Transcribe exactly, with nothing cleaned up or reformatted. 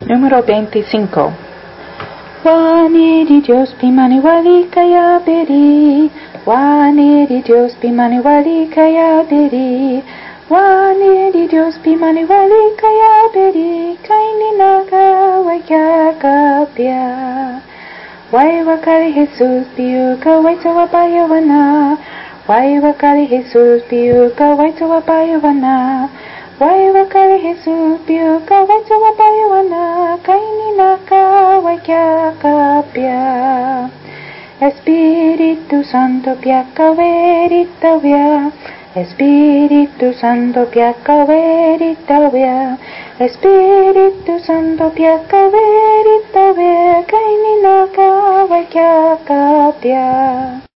Número veinticinco. Waniri Dios pimani wali kaya beri. Waniri Dios pimani wali kaya beri. Waniri Dios pimani wali kaya beri. Kaini naga waya kapya. Wai wakali Jesus piuka waita wabaya wana. Wai wakali Jesus piuka waita wabaya wana. Wai wakali Jesus piuka waita wabaya wana. Kaini naka waya kapya. Espíritu Santo piaka verita via. Espíritu Santo piaka verita via. Espíritu Santo piaka verita via. Kaini naka waya kapya.